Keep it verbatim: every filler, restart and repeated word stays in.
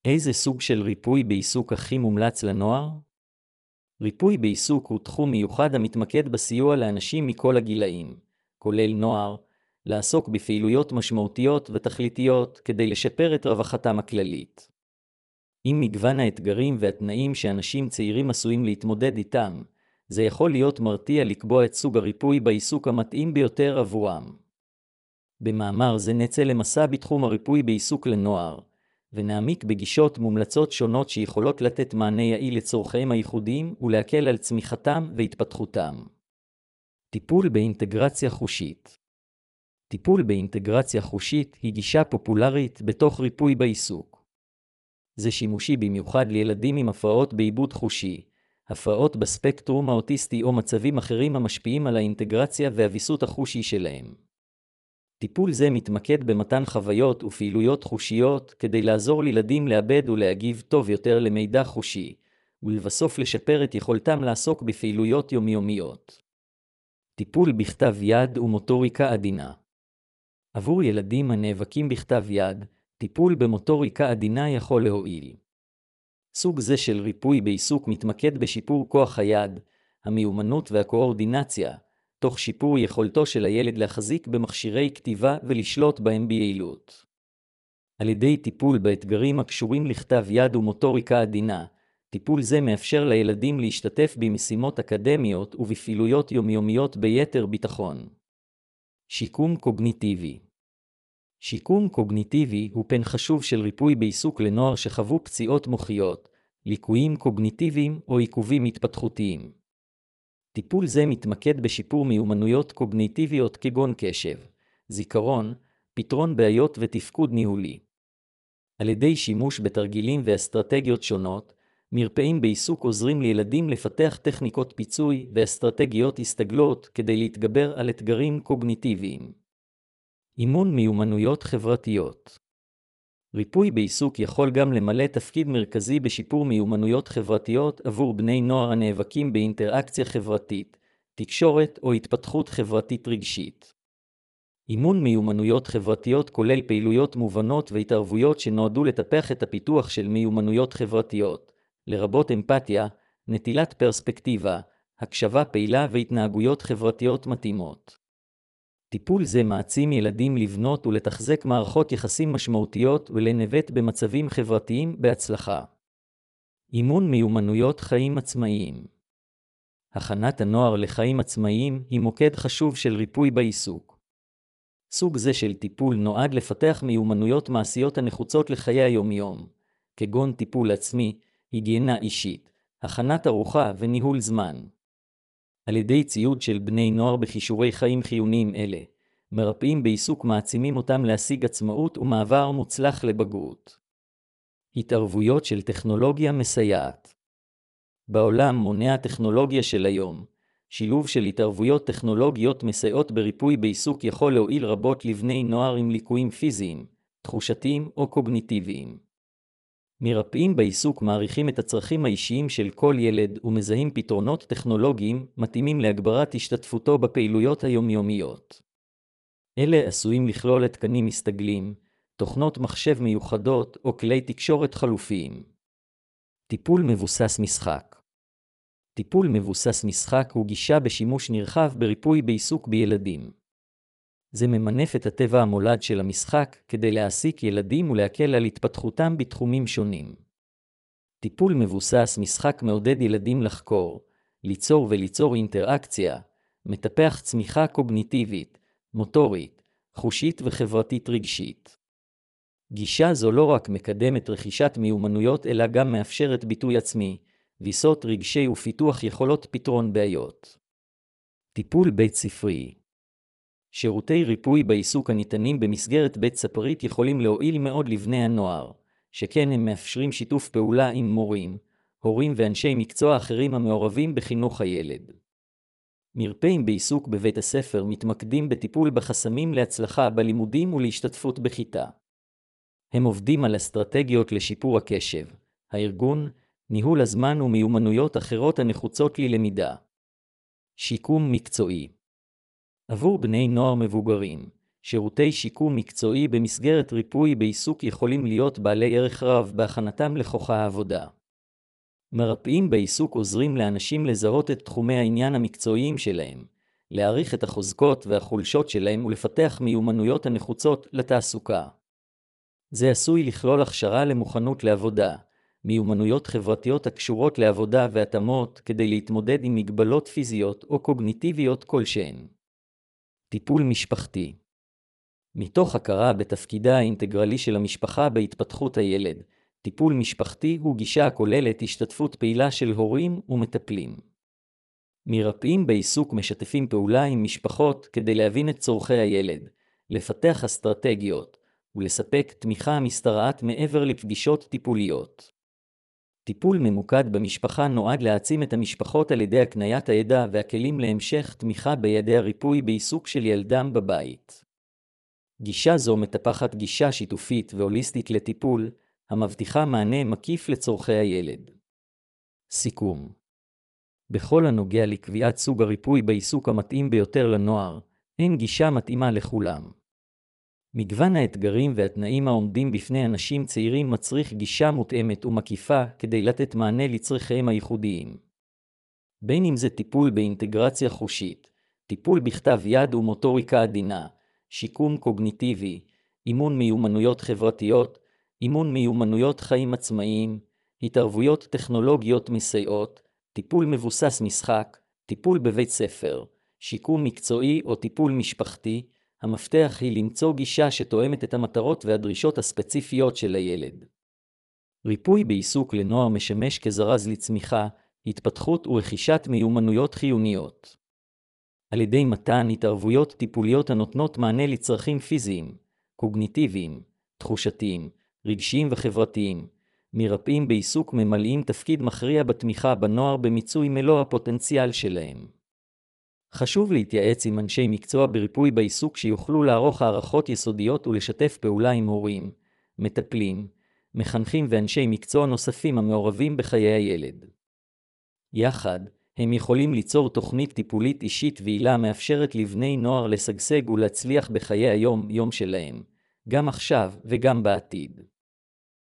איזה סוג של ריפוי בעיסוק הכי מומלץ לנוער? ריפוי בעיסוק הוא תחום מיוחד המתמקד בסיוע לאנשים מכל הגילאים, כולל נוער, לעסוק בפעילויות משמעותיות ותכליתיות כדי לשפר את רווחתם הכללית. עם מגוון האתגרים והתנאים שאנשים צעירים עשויים להתמודד איתם, זה יכול להיות מרתיע לקבוע את סוג הריפוי בעיסוק המתאים ביותר עבורם. במאמר זה נצא למסע בתחום הריפוי בעיסוק לנוער, ונעמיק בגישות מומלצות שונות שיכולות לתת מענה יעיל לצורכיהם הייחודיים ולהקל על צמיחתם והתפתחותם. טיפול באינטגרציה חושית. טיפול באינטגרציה חושית היא גישה פופולרית בתוך ריפוי בעיסוק. זה שימושי במיוחד לילדים עם הפרעות בעיבוד חושי, הפרעות בספקטרום האוטיסטי או מצבים אחרים המשפיעים על האינטגרציה והוויסות החושי שלהם. טיפול זה מתמקד במתן חוויות ופעילויות חושיות כדי לעזור לילדים לאבד ולהגיב טוב יותר למידע חושי, ולבסוף לשפר את יכולתם לעסוק בפעילויות יומיומיות. טיפול בכתב יד ומוטוריקה עדינה. עבור ילדים הנאבקים בכתב יד, טיפול במוטוריקה עדינה יכול להועיל. סוג זה של ריפוי בעיסוק מתמקד בשיפור כוח היד, המיומנות והקואורדינציה, תוך שיפור יכולתו של הילד להחזיק במכשירי כתיבה ולשלוט בהם ביעילות. על ידי טיפול באתגרים הקשורים לכתב יד ומוטוריקה עדינה, טיפול זה מאפשר לילדים להשתתף במשימות אקדמיות ובפעילויות יומיומיות ביתר ביטחון. שיקום קוגניטיבי. שיקום קוגניטיבי הוא פן חשוב של ריפוי בעיסוק לנוער שחוו פציעות מוחיות, ליקויים קוגניטיביים או עיכובים התפתחותיים. טיפול זה מתמקד בשיפור מיומנויות קוגניטיביות כגון קשב, זיכרון, פתרון בעיות ותפקוד ניהולי. על ידי שימוש בתרגילים ואסטרטגיות שונות, מרפאים בעיסוק עוזרים לילדים לפתח טכניקות פיצוי ואסטרטגיות הסתגלות כדי להתגבר על אתגרים קוגניטיביים. אימון מיומנויות חברתיות. ריפוי בעיסוק יכול גם למלא תפקיד מרכזי בשיפור מיומנויות חברתיות עבור בני נוער הנאבקים באינטראקציה חברתית, תקשורת או התפתחות חברתית רגשית. אימון מיומנויות חברתיות כולל פעילויות מובנות והתערבויות שנועדו לטפח את הפיתוח של מיומנויות חברתיות, לרבות אמפתיה, נטילת פרספקטיבה, הקשבה פעילה והתנהגויות חברתיות מתאימות. טיפול זה מעצים ילדים לבנות ולתחזק מערכות יחסים משמעותיות ולנווט במצבים חברתיים בהצלחה. אימון מיומנויות חיים עצמאיים. הכנת הנוער לחיים עצמאיים היא מוקד חשוב של ריפוי בעיסוק. סוג זה של טיפול נועד לפתח מיומנויות מעשיות הנחוצות לחיי היום-יום, כגון טיפול עצמי, היגיינה אישית, הכנת ארוחה וניהול זמן. על ידי ציוד של בני נוער בכישורי חיים חיוניים אלה, מרפאים בעיסוק מעצימים אותם להשיג עצמאות ומעבר מוצלח לבגרות. התערבויות של טכנולוגיה מסייעת. בעולם מונע הטכנולוגיה של היום, שילוב של התערבויות טכנולוגיות מסייעות בריפוי בעיסוק יכול להועיל רבות לבני נוער עם ליקויים פיזיים, תחושתיים או קוגניטיביים. מרפאים בעיסוק מעריכים את הצרכים האישיים של כל ילד ומזהים פתרונות טכנולוגיים מתאימים להגברת השתתפותו בפעילויות היומיומיות. אלה עשויים לכלול התקנים מסתגלים, תוכנות מחשב מיוחדות או כלי תקשורת חלופיים. טיפול מבוסס משחק. טיפול מבוסס משחק הוא גישה בשימוש נרחב בריפוי בעיסוק בילדים. זה ממנף את הטבע המולד של המשחק כדי להעסיק ילדים ולהקל על התפתחותם בתחומים שונים. טיפול מבוסס משחק מעודד ילדים לחקור, ליצור וליצור אינטראקציה, מטפח צמיחה קוגניטיבית, מוטורית, חושית וחברתית רגשית. גישה זו לא רק מקדמת רכישת מיומנויות אלא גם מאפשרת ביטוי עצמי, ויסות רגשי ופיתוח יכולות פתרון בעיות. טיפול בית ספרי. שירותי ריפוי בעיסוק הניתנים במסגרת בית ספרית יכולים להועיל מאוד לבני הנוער, שכן הם מאפשרים שיתוף פעולה עם מורים, הורים ואנשי מקצוע אחרים המעורבים בחינוך הילד. מרפאים בעיסוק בבית הספר מתמקדים בטיפול בחסמים להצלחה בלימודים ולהשתתפות בכיתה. הם עובדים על אסטרטגיות לשיפור הקשב, הארגון, ניהול הזמן ומיומנויות אחרות הנחוצות ללמידה. שיקום מקצועי. עבור בני נוער מבוגרים, שירותי שיקום מקצועי במסגרת ריפוי בעיסוק יכולים להיות בעלי ערך רב בהכנתם לכוח העבודה. מרפאים בעיסוק עוזרים לאנשים לזהות את תחומי העניין המקצועיים שלהם, להעריך את החוזקות והחולשות שלהם ולפתח מיומנויות הנחוצות לתעסוקה. זה עשוי לכלול הכשרה למוכנות לעבודה, מיומנויות חברתיות הקשורות לעבודה והתאמות כדי להתמודד עם מגבלות פיזיות או קוגניטיביות כלשהן. טיפול משפחתי. מתוך הכרה בתפקידה האינטגרלי של המשפחה בהתפתחות הילד, טיפול משפחתי הוא גישה הכוללת השתתפות פעילה של הורים ומטפלים. מרפאים בעיסוק משתפים פעולה עם משפחות כדי להבין את צורכי הילד, לפתח אסטרטגיות ולספק תמיכה המשתרעת מעבר לפגישות טיפוליות. טיפול ממוקד במשפחה נועד להעצים את המשפחות על ידי הקניית הידע והכלים להמשך תמיכה בידי הריפוי בעיסוק של ילדם בבית. גישה זו מטפחת גישה שיתופית והוליסטית לטיפול, המבטיחה מענה מקיף לצורכי הילד. סיכום. בכל הנוגע לקביעת סוג הריפוי בעיסוק המתאים ביותר לנוער, אין גישה מתאימה לכולם. מגוון האתגרים והתנאים העומדים בפני אנשים צעירים מצריך גישה מותאמת ומקיפה כדי לתת מענה לצרכיהם הייחודיים. בין אם זה טיפול באינטגרציה חושית, טיפול בכתב יד ומוטוריקה עדינה, שיקום קוגניטיבי, אימון מיומנויות חברתיות, אימון מיומנויות חיים עצמאיים, התערבויות טכנולוגיות מסייעות, טיפול מבוסס משחק, טיפול בבית ספר, שיקום מקצועי או טיפול משפחתי, המפתח היא למצוא גישה שתואמת את המטרות והדרישות הספציפיות של הילד. ריפוי בעיסוק לנוער משמש כזרז לצמיחה, התפתחות ורכישת מיומנויות חיוניות. על ידי מתן התערבויות טיפוליות הנותנות מענה לצרכים פיזיים, קוגניטיביים, תחושתיים, רגשיים וחברתיים, מרפאים בעיסוק ממלאים תפקיד מכריע בתמיכה בנוער במיצוי מלוא הפוטנציאל שלהם. חשוב להתייעץ עם אנשי מקצוע בריפוי בעיסוק שיוכלו לערוך הערכות יסודיות ולשתף פעולה עם הורים, מטפלים, מחנכים ואנשי מקצוע נוספים המעורבים בחיי הילד. יחד, הם יכולים ליצור תוכנית טיפולית אישית ועילה מאפשרת לבני נוער לשגשג ולהצליח בחיי היום-יום שלהם, גם עכשיו וגם בעתיד.